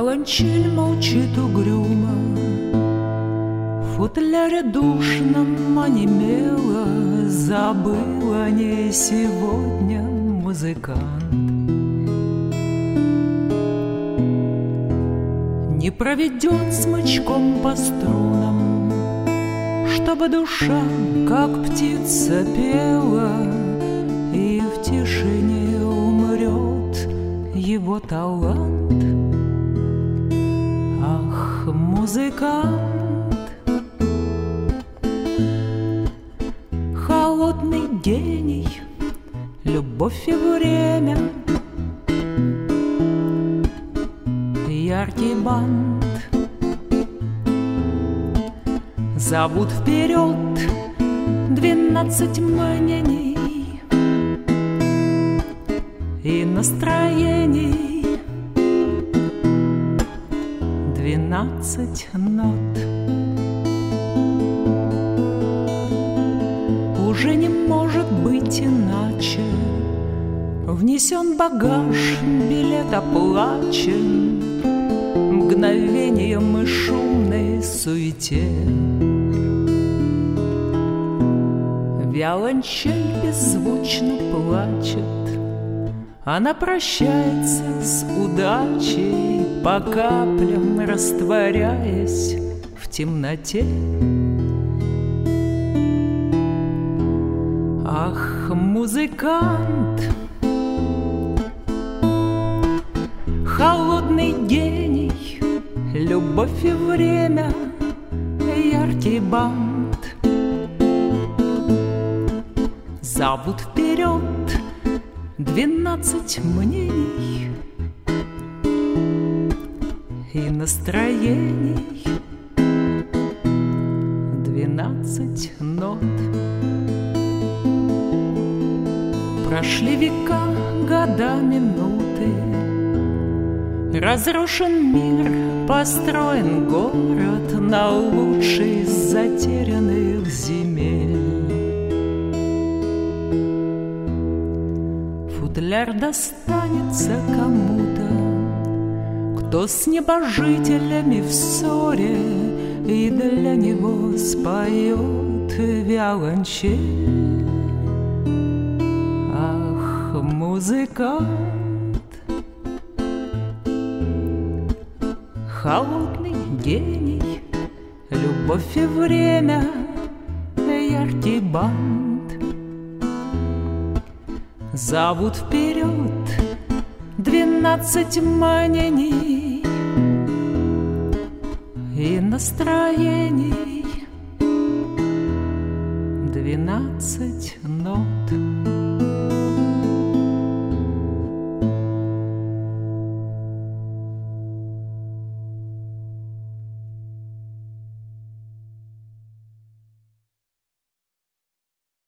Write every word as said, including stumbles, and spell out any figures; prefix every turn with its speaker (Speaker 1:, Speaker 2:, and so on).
Speaker 1: Виолончель молчит угрюмо, в футляре душном онемела, забыл о ней сегодня музыкант. Не проведет смычком по струнам, чтобы душа, как птица, пела, и в тишине умрет его талант. Ах, музыкант, холодный гений, любовь и время, яркий бант. Зовут вперед двенадцать мнений и настроений, двенадцать нот. Уже не может быть иначе, внесен багаж, билет оплачен мгновением и шумной суете. Виолончель беззвучно плачет, она прощается с удачей, по каплям растворяясь в темноте. Ах, музыкант, холодный гений, любовь и время, яркий бант. Зовут вперед двенадцать мнений и настроений, двенадцать нот. Прошли века, года, минуты, разрушен мир, построен город на лучший из затерянных земель. Футляр достанется кому-то, кто с небожителями в ссоре, и для него споет виолончель. Ах, музыкант, холодный гений, любовь и время, яркий бант. Зовут вперед двенадцать мнений и настроений, двенадцать нот.